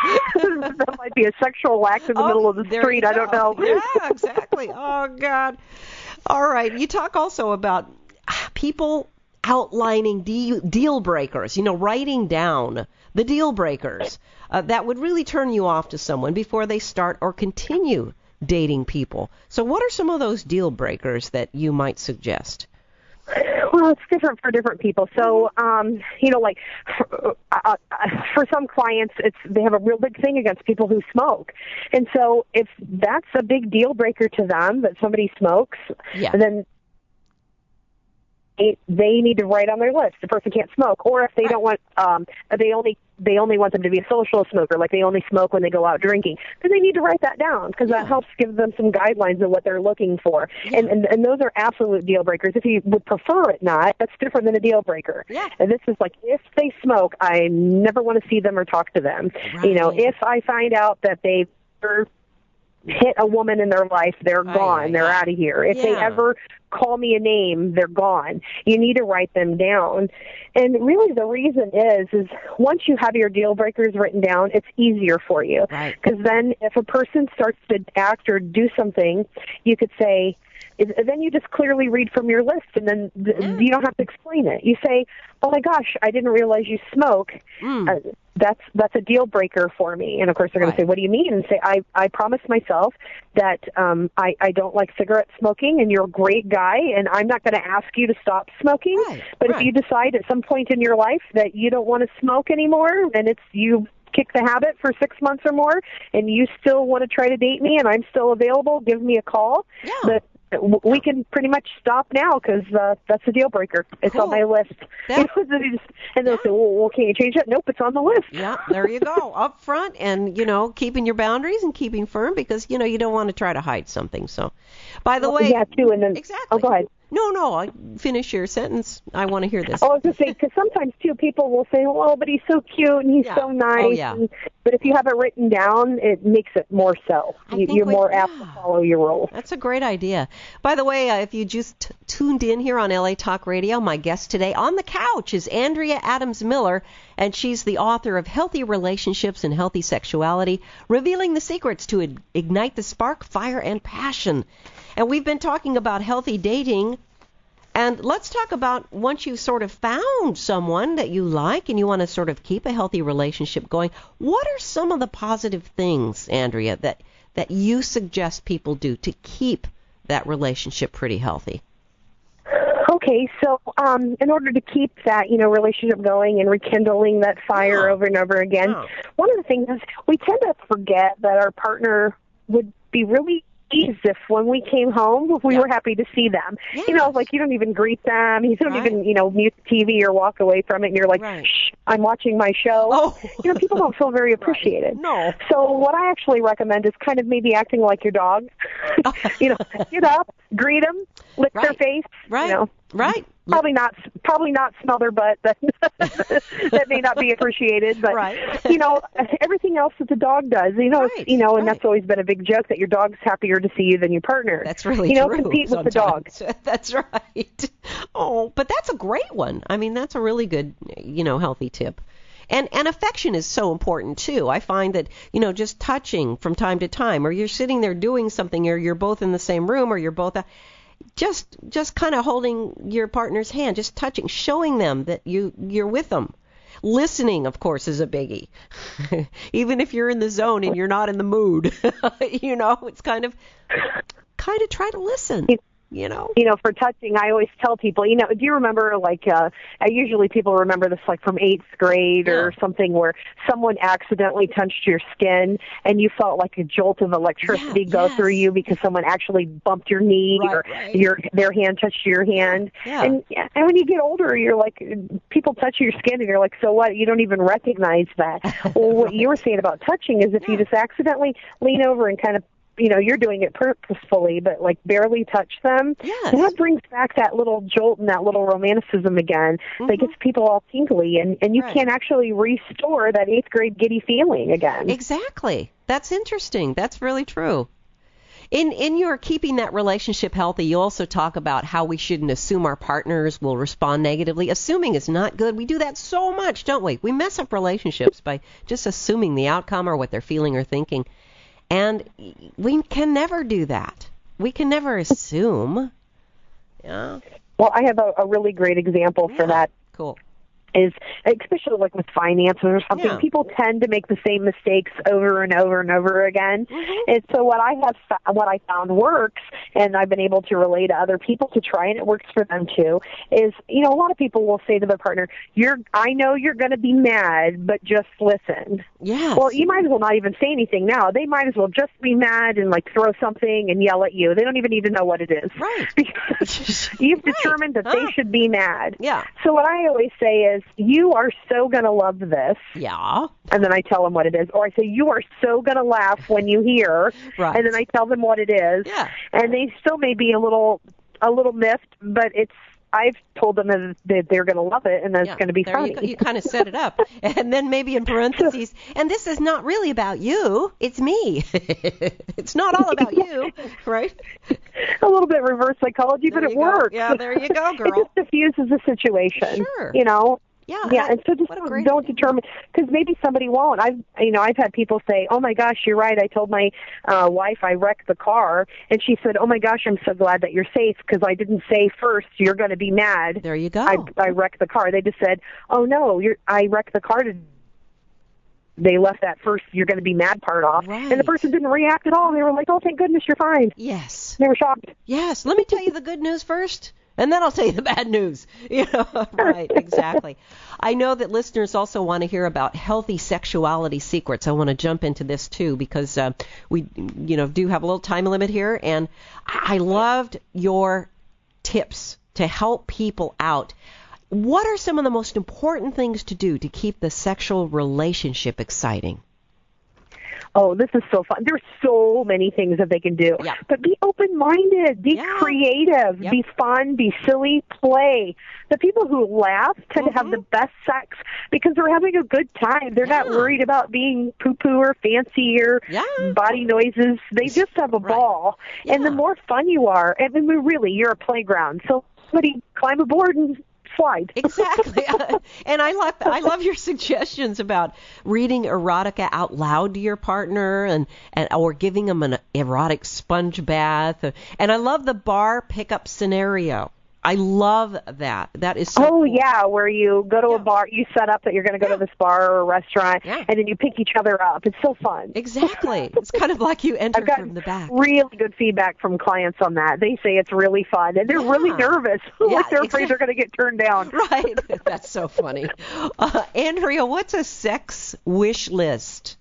that might be a sexual act in the Oh, middle of the there street. you I don't know. go. Yeah, exactly. Oh, God. All right. You talk also about people outlining deal, deal breakers, you know, writing down the deal breakers uh, that would really turn you off to someone before they start or continue dating people. So what are some of those deal breakers that you might suggest? Well, it's different for different people. So, um, you know, like for, uh, for some clients, it's they have a real big thing against people who smoke, and so if that's a big deal breaker to them that somebody smokes, Yeah. then they, they need to write on their list the person can't smoke. Or if they don't want, um, they only they only want them to be a social smoker, like they only smoke when they go out drinking, then they need to write that down because Yeah. that helps give them some guidelines of what they're looking for. And, and and those are absolute deal breakers. If you would prefer it not, that's different than a deal breaker. Yeah. And this is like, if they smoke, I never want to see them or talk to them. You know, Right. if I find out that they've ever hit a woman in their life, they're Aye, gone. aye, they're aye. out of here. If they Yeah. ever call me a name, they're gone. You need to write them down. And really the reason is, is once you have your deal breakers written down, it's easier for you. Right. Because then if a person starts to act or do something, you could say, is, then you just clearly read from your list, and then th- Yeah. you don't have to explain it. You say, "Oh my gosh, I didn't realize you smoke." Mm. Uh, that's that's a deal breaker for me. And of course, they're going Right. to say, "What do you mean?" And say, "I I promised myself that um, I I don't like cigarette smoking, and you're a great guy, and I'm not going to ask you to stop smoking. Right, But right. if you decide at some point in your life that you don't want to smoke anymore, and it's you." Kick the habit for six months or more, and you still want to try to date me, and I'm still available, give me a call. Yeah. But w- we can pretty much stop now because uh, that's a deal breaker. It's Cool. on my list. That- And they'll Yeah. say, well, well, can you change that? Nope, it's on the list. Yeah, there you go. Up front and, you know, keeping your boundaries and keeping firm because, you know, you don't want to try to hide something. So, by the Well, way. yeah, too, and then Exactly. oh, go ahead. No, no, I finish your sentence. I want to hear this. I was going to say, because sometimes, too, people will say, oh, but he's so cute and he's Yeah. so nice. Oh, yeah. And, but if you have it written down, it makes it more so. I You, think you're we- more apt yeah. to follow your rules. That's a great idea. By the way, uh, if you just t- tuned in here on L A Talk Radio, my guest today on the couch is Andrea Adams Miller, and she's the author of Healthy Relationships and Healthy Sexuality, revealing the secrets to ig- ignite the spark, fire, and passion. And we've been talking about healthy dating. And let's talk about once you've sort of found someone that you like and you want to sort of keep a healthy relationship going, what are some of the positive things, Andrea, that, that you suggest people do to keep that relationship pretty healthy? Okay, so um, in order to keep that, you know, relationship going and rekindling that fire Yeah. over and over again, Yeah. one of the things is we tend to forget that our partner would be really pleased if when we came home, we Yeah. were happy to see them. Yes. You know, like you don't even greet them, you don't Right. even, you know, mute the T V or walk away from it, and you're like, Right. shh, I'm watching my show. Oh. You know, people don't feel very appreciated. No. So what I actually recommend is kind of maybe acting like your dog. You know, get up, greet them, lick their Right. face. Right. You know, Right. Probably not. Probably not smell their butt. That that may not be appreciated, but Right. you know everything else that the dog does. You know, Right, you know, and right. that's always been a big joke that your dog's happier to see you than your partner. That's really you know, true. compete with the dog. sometimes. That's right. Oh, but that's a great one. I mean, that's a really good, you know, healthy tip. And and affection is so important too. I find that, you know, just touching from time to time, or you're sitting there doing something, or you're both in the same room, or you're both uh, just just kind of holding your partner's hand, just touching, showing them that you you're with them. Listening, of course, is a biggie. Even if you're in the zone and you're not in the mood, you know, it's kind of kind of try to listen. You know, You know, for touching, I always tell people, you know, do you remember, like, uh, I usually people remember this, like, from eighth grade or Yeah. something where someone accidentally touched your skin and you felt like a jolt of electricity Yeah, go yes. through you because someone actually bumped your knee Right, or right. your their hand touched your hand. Yeah. And and when you get older, you're like, people touch your skin and you're like, so what? You don't even recognize that. Well, what you were saying about touching is if you Yeah. just accidentally lean over and kind of, you know, you're doing it purposefully, but like barely touch them. Yes. And that brings back that little jolt and that little romanticism again. That gets people all tingly, and, and you Right. can actually restore that eighth grade giddy feeling again. Exactly. That's interesting. That's really true. In in your keeping that relationship healthy, you also talk about how we shouldn't assume our partners will respond negatively. Assuming is not good. We do that so much, don't we? We mess up relationships by just assuming the outcome or what they're feeling or thinking. And we can never do that. We can never assume. Yeah. Well, I have a, a really great example for Yeah. that. Cool. Is especially like with finances or something, Yeah. people tend to make the same mistakes over and over and over again. Mm-hmm. And so what I have, fo- what I found works, and I've been able to relay to other people to try, and it works for them too. Is you know a lot of people will say to their partner, "You're, I know you're going to be mad, but just listen." Yes. Well, you might as well not even say anything now. They might as well just be mad and like throw something and yell at you. They don't even need to know what it is. Right. Because you've Right. determined that Huh. they should be mad. Yeah. So what I always say is, you are so going to love this. Yeah. And then I tell them what it is. Or I say, you are so going to laugh when you hear. Right. And then I tell them what it is. Yeah. And they still may be a little a little miffed, but it's I've told them that they're going to love it and that Yeah, it's going to be there funny. You, go. You kind of set it up. And then maybe in parentheses, and this is not really about you, it's me. It's not all about you, right? A little bit reverse psychology, There but it you go. works. Yeah, there you go, It girl. just diffuses the situation. Sure. You know? Yeah. Yeah, and so just what a don't, great don't determine, because maybe somebody won't. I've, you know, I've had people say, oh my gosh, you're right. I told my uh, wife I wrecked the car, and she said, oh my gosh, I'm so glad that you're safe, because I didn't say first, you're going to be mad. There you go. I, I wrecked the car. They just said, oh no, you're, I wrecked the car. To, they left that first, you're going to be mad part off. Right. And the person didn't react at all. They were like, oh, thank goodness you're fine. Yes. They were shocked. Yes. Let me tell you the good news first. And then I'll tell you the bad news. You know, right, exactly. I know that listeners also want to hear about healthy sexuality secrets. I want to jump into this too because uh, we, you know, do have a little time limit here, and I loved your tips to help people out. What are some of the most important things to do to keep the sexual relationship exciting? Oh, this is so fun. There's so many things that they can do. Yeah. But be open-minded, be Yeah. creative, Yep. be fun, be silly, play. The people who laugh tend Mm-hmm. to have the best sex because they're having a good time. They're not Yeah. worried about being poo-poo or fancy or Yeah. body noises. They just have a Right. ball. And the Yeah. more fun you are, and then really, you're a playground. So somebody climb aboard and slide. Exactly. And I love I love your suggestions about reading erotica out loud to your partner and, and or giving them an erotic sponge bath. And I love the bar pickup scenario. I love that. That is so Oh, cool. yeah, where you go to Yeah. a bar, you set up that you're going to go Yeah. to this bar or a restaurant, Yeah. and then you pick each other up. It's so fun. Exactly. It's kind of like you enter I've got from the back. really good feedback from clients on that. They say it's really fun, and they're Yeah. really nervous. Yeah, like they're afraid exactly. they're going to get turned down. Right. That's so funny. Uh, Andrea, what's a sex wish list?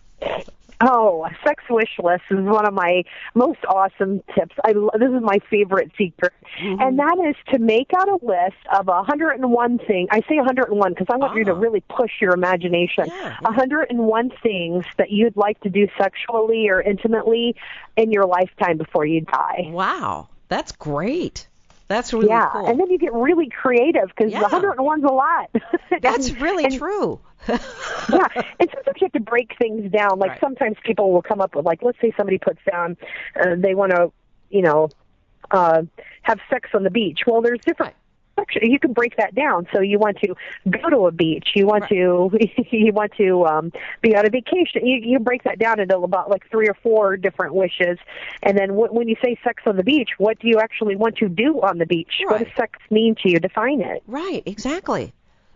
Oh, a sex wish list is one of my most awesome tips. I lo- this is my favorite secret, Mm-hmm. and that is to make out a list of one hundred one things. I say one hundred one because I want you to Oh. really push your imagination. Yeah, yeah. one hundred one things that you'd like to do sexually or intimately in your lifetime before you die. Wow. That's great. That's really yeah, cool. and then you get really creative because Yeah. one hundred one's a lot. That's And- really and- true. yeah, and sometimes you have to break things down. Like Right. sometimes people will come up with, like, let's say somebody puts down, uh, they want to, you know, uh, have sex on the beach. Well, there's different. Actually, you can break that down. So you want to go to a beach. You want Right. to you want to um, be on a vacation. You you break that down into about like three or four different wishes. And then w- when you say sex on the beach, what do you actually want to do on the beach? What Right. does sex mean to you? Define it. Right, exactly.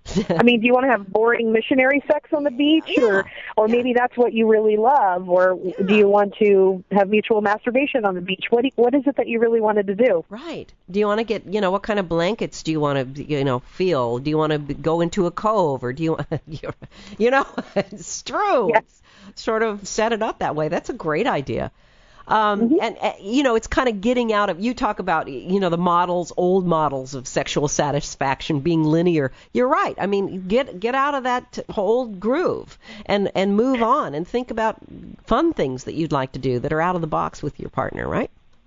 I mean, do you want to have boring missionary sex on the beach, Yeah. or or maybe that's what you really love, or do you want to have mutual masturbation on the beach? What do you, what is it that you really wanted to do? Right. Do you want to get, you know, what kind of blankets do you want to, you know, feel? Do you want to go into a cove, or do you, you know, it's true. Yes. Sort of set it up that way. That's a great idea. Um, Mm-hmm. and, uh, you know, it's kind of getting out of, you talk about, you know, the models, old models of sexual satisfaction being linear. You're right. I mean, get get out of that old groove and, and move on and think about fun things that you'd like to do that are out of the box with your partner, right?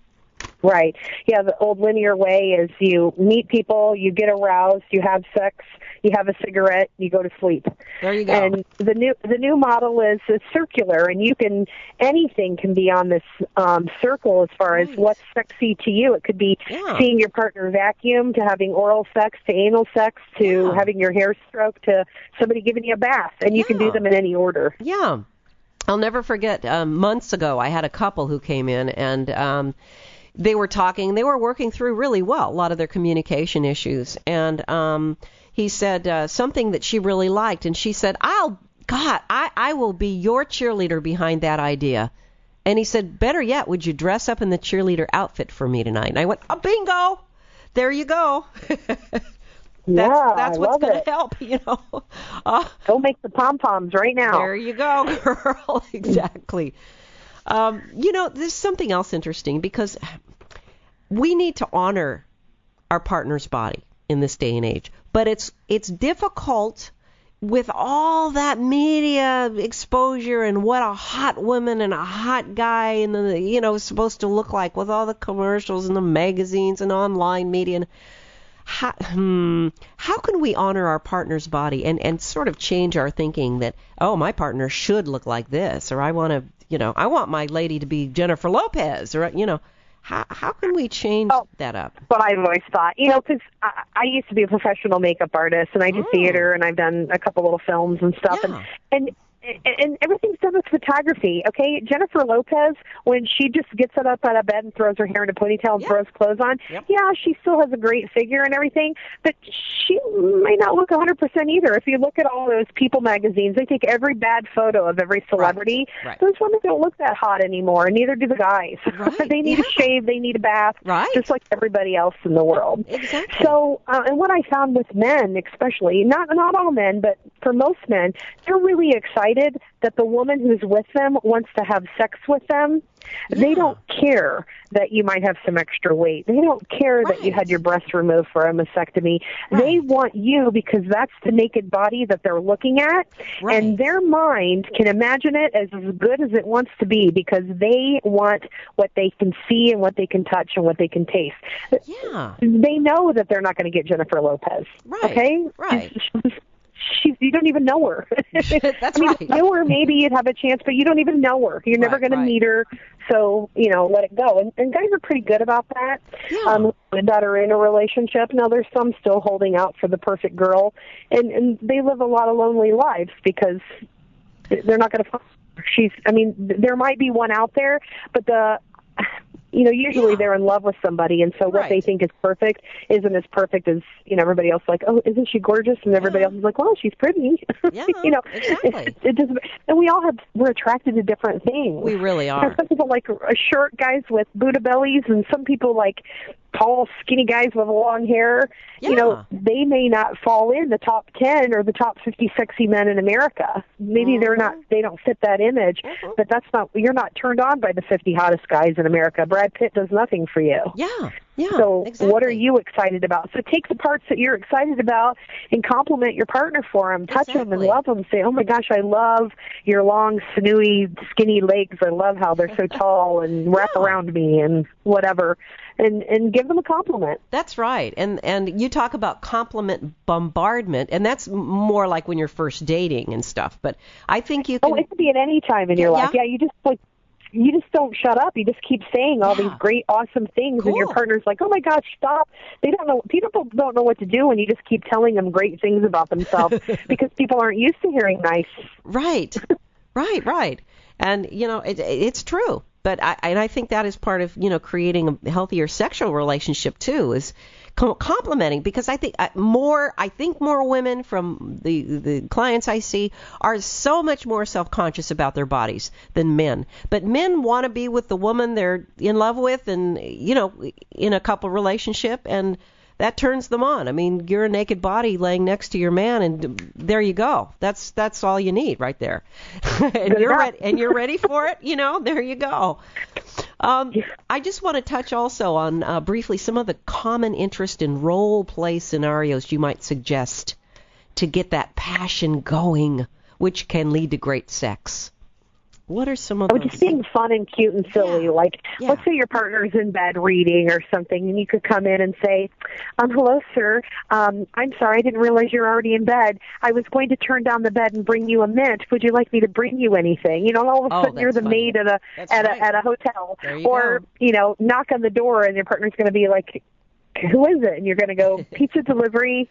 Right. Yeah, the old linear way is you meet people, you get aroused, you have sex, you have a cigarette, you go to sleep. There you go. And the new the new model is, is circular, and you can anything can be on this um, circle as far Right. as what's sexy to you. It could be Yeah. seeing your partner vacuum, to having oral sex, to anal sex, to Yeah. having your hair stroked, to somebody giving you a bath, and you can do Yeah. them in any order. Yeah. I'll never forget, um, months ago, I had a couple who came in, and um, they were talking, they were working through really well a lot of their communication issues. And um, he said uh, something that she really liked, and she said, I'll, God, I, I will be your cheerleader behind that idea. And he said, better yet, would you dress up in the cheerleader outfit for me tonight? And I went, oh, bingo! There you go. That's, yeah, that's I what's love going it. to help, you know. Uh, Go make the pom-poms right now. there you go, girl. Exactly. Um, you know, there's something else interesting because we need to honor our partner's body in this day and age, but it's it's difficult with all that media exposure and what a hot woman and a hot guy and the, you know, is supposed to look like with all the commercials and the magazines and online media. And how, hmm, how can we honor our partner's body and, and sort of change our thinking that, oh, my partner should look like this, or I want to, you know, I want my lady to be Jennifer Lopez, or, you know, How how can we change oh, that up? But I've always thought, you know, because I, I used to be a professional makeup artist, and I do mm. theater, and I've done a couple little films and stuff, Yeah. and and. And everything's done with photography, okay? Jennifer Lopez, when she just gets it up out of bed and throws her hair in a ponytail and yep. throws clothes on, yep. yeah, she still has a great figure and everything, but she may not look one hundred percent either. If you look at all those People magazines, they take every bad photo of every celebrity. Right. Right. Those women don't look that hot anymore, and neither do the guys. Right. They need yeah. a shave, they need a bath, right. just like everybody else in the world. Exactly. So, uh, and what I found with men especially, not not all men, but for most men, they're really excited that the woman who's with them wants to have sex with them. Yeah. They don't care that you might have some extra weight. They don't care right. that you had your breast removed for a mastectomy. Right. They want you because that's the naked body that they're looking at. Right. And their mind can imagine it as good as it wants to be because they want what they can see and what they can touch and what they can taste. Yeah. They know that they're not going to get Jennifer Lopez. Right. Okay? Right. She's, She's, you don't even know her. That's I mean, right. If you knew her, maybe you'd have a chance, but you don't even know her. You're never right, going to right. meet her, so, you know, let it go. And, and guys are pretty good about that, yeah. um, that are in a relationship. Now, there's some still holding out for the perfect girl, and, and they live a lot of lonely lives because they're not going to find her. She's, I mean, there might be one out there, but the... You know, usually yeah. they're in love with somebody, and so what right. they think is perfect isn't as perfect as, you know, everybody else. Like, oh, isn't she gorgeous? And everybody yeah. else is like, well, she's pretty. Yeah, you know, exactly. It, it just, and we all have, we're attracted to different things. We really are. Some people like short guys with Buddha bellies, and some people like tall, skinny guys with long hair. Yeah. You know, they may not fall in the top ten or the top fifty sexy men in America. Maybe mm-hmm. they're not, they don't fit that image, mm-hmm. but that's not, you're not turned on by the fifty hottest guys in America. Brad Pitt does nothing for you. Yeah. Yeah, so exactly. what are you excited about? So take the parts that you're excited about and compliment your partner for them. Touch exactly. them and love them. Say, oh, my gosh, I love your long, sinewy, skinny legs. I love how they're so tall and wrap yeah. around me and whatever. And and give them a compliment. That's right. And and you talk about compliment bombardment, and that's more like when you're first dating and stuff. But I think you can... Oh, it could be at any time in your yeah. life. Yeah, you just like... You just don't shut up. You just keep saying all yeah. these great, awesome things, cool. and your partner's like, "Oh my gosh, stop!" They don't know. People don't know what to do when you just keep telling them great things about themselves because people aren't used to hearing nice. Right, right, right. And you know, it, it's true. But I and I think that is part of you know creating a healthier sexual relationship too. Is complimenting, because I think more I think more women from the the clients I see are so much more self-conscious about their bodies than men. But men want to be with the woman they're in love with and you know in a couple relationship, and that turns them on. I mean, you're a naked body laying next to your man, and there you go. That's that's all you need right there. and you're ready, and you're ready for it. You know, there you go. Um, I just want to touch also on uh, briefly some of the common interest in role play scenarios you might suggest to get that passion going, which can lead to great sex. What are some of oh, those? Just being fun and cute and silly. Yeah. Like, yeah. let's say your partner's in bed reading or something, and you could come in and say, um, hello, sir. Um, I'm sorry, I didn't realize you're already in bed. I was going to turn down the bed and bring you a mint. Would you like me to bring you anything? You know, all of a oh, sudden you're the funny. maid at a that's at right. a at a hotel. There you or, go. you know, knock on the door, and your partner's going to be like, who is it? And you're going to go, pizza delivery.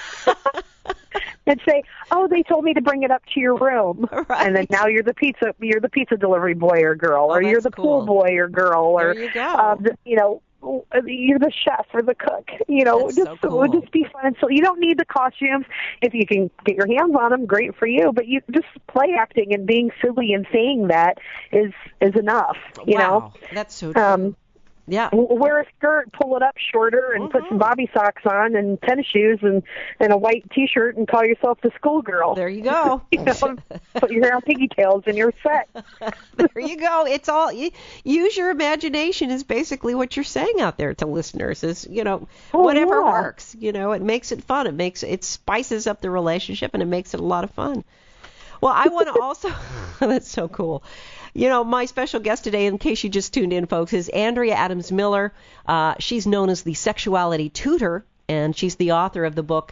And say, oh, they told me to bring it up to your room. Right. And then now you're the pizza, you're the pizza delivery boy or girl, oh, or you're the cool. pool boy or girl, or there you go. uh, the, you know, you're the chef or the cook. You know, That's just so cool. just be fun. So you don't need the costumes. If you can get your hands on them, great for you. But you just play acting and being silly and saying that is is enough. You wow. know, that's so true. Um, Yeah. Wear a skirt, pull it up shorter, and mm-hmm. put some bobby socks on and tennis shoes and, and a white T-shirt and call yourself the schoolgirl. There you go. you know, put your hair on pigtails and you're set. There you go. It's all you, use your imagination is basically what you're saying out there to listeners. Is you know oh, whatever yeah. works. You know, it makes it fun. It makes it spices up the relationship and it makes it a lot of fun. Well, I want to also. That's so cool. You know, my special guest today, in case you just tuned in, folks, is Andrea Adams Miller. Uh, she's known as the Sexuality Tutor, and she's the author of the book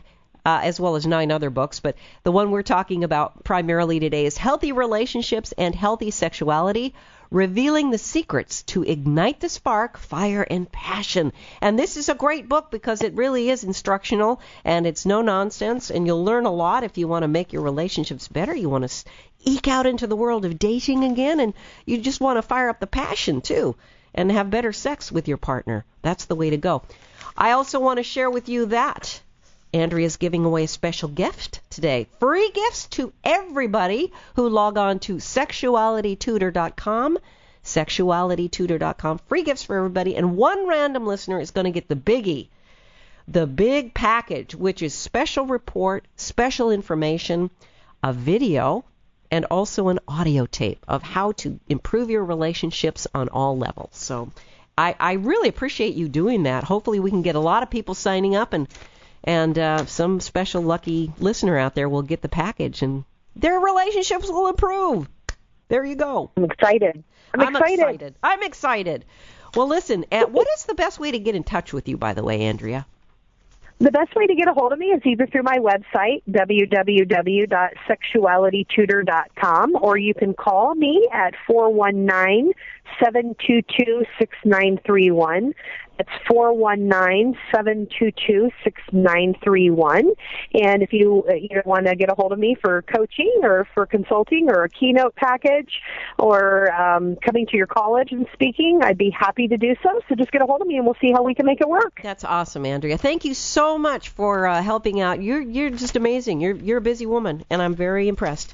uh, as well as nine other books. But the one we're talking about primarily today is Healthy Relationships and Healthy Sexuality, Revealing the Secrets to Ignite the Spark, Fire, and Passion. And this is a great book because it really is instructional, and it's no nonsense, and you'll learn a lot if you want to make your relationships better. You want to eke out into the world of dating again, and you just want to fire up the passion, too, and have better sex with your partner. That's the way to go. I also want to share with you that Andrea's giving away a special gift today. Free gifts to everybody who log on to sexuality tutor dot com. sexuality tutor dot com. Free gifts for everybody. And one random listener is going to get the biggie, the big package, which is special report, special information, a video, and also an audio tape of how to improve your relationships on all levels. So I, I really appreciate you doing that. Hopefully we can get a lot of people signing up, and And uh, some special lucky listener out there will get the package, and their relationships will improve. There you go. I'm excited. I'm, I'm excited. excited. I'm excited. Well, listen, uh, what is the best way to get in touch with you, by the way, Andrea? The best way to get a hold of me is either through my website, w w w dot sexuality tutor dot com, or you can call me at four one nine, seven two two, six nine three one. That's four one nine, seven two two, six nine three one. And if you uh, either want to get a hold of me for coaching or for consulting or a keynote package or um, coming to your college and speaking, I'd be happy to do so. So just get a hold of me and we'll see how we can make it work. That's awesome, Andrea. Thank you so much for uh, helping out. You're you're just amazing. You're you're a busy woman, and I'm very impressed.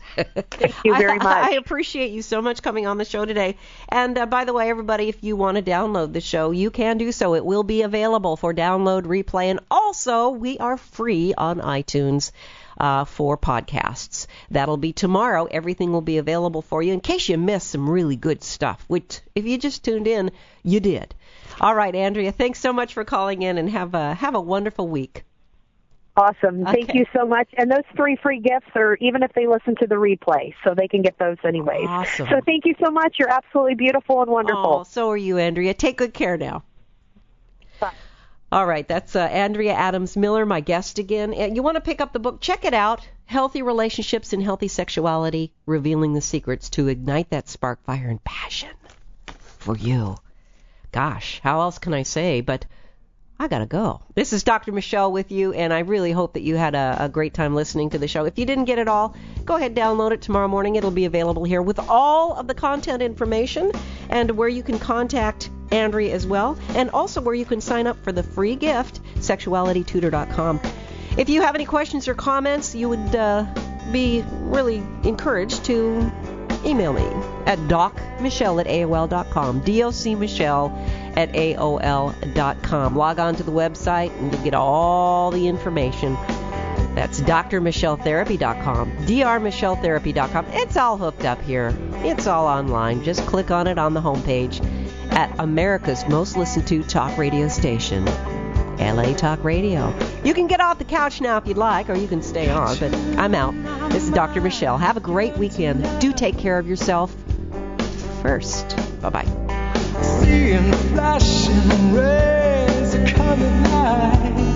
Thank you very much. I, I appreciate you so much coming on the show today. And uh, by the way, everybody, if you want to download the show, you can do so. It will be available for download, replay, and also we are free on iTunes uh, for podcasts. That'll be tomorrow. Everything will be available for you in case you missed some really good stuff, which if you just tuned in, you did. All right, Andrea, thanks so much for calling in, and have a have a wonderful week. Awesome. Okay. Thank you so much. And those three free gifts are even if they listen to the replay, so they can get those anyways. Awesome. So thank you so much. You're absolutely beautiful and wonderful. Oh, so are you, Andrea. Take good care now. Bye. All right, that's uh, Andrea Adams Miller, my guest again. And you want to pick up the book, check it out, Healthy Relationships and Healthy Sexuality, Revealing the Secrets to Ignite that Spark, Fire, and Passion for you. Gosh, how else can I say, but I got to go. This is Doctor Michelle with you, and I really hope that you had a, a great time listening to the show. If you didn't get it all, go ahead and download it tomorrow morning. It'll be available here with all of the content information and where you can contact Andrea as well, and also where you can sign up for the free gift, sexuality tutor dot com. If you have any questions or comments, you would uh, be really encouraged to email me at docmichelle at A O L dot com, D O C Michelle at A O L dot com. Log on to the website and you'll get all the information. That's D R Michelle Therapy dot com, D R Michelle Therapy dot com. It's all hooked up here. It's all online. Just click on it on the homepage at America's most listened to talk radio station, L A Talk Radio. You can get off the couch now if you'd like, or you can stay on, but I'm out. This is Doctor Michelle. Have a great weekend. Do take care of yourself first. Bye-bye. Seeing flashing rays coming high.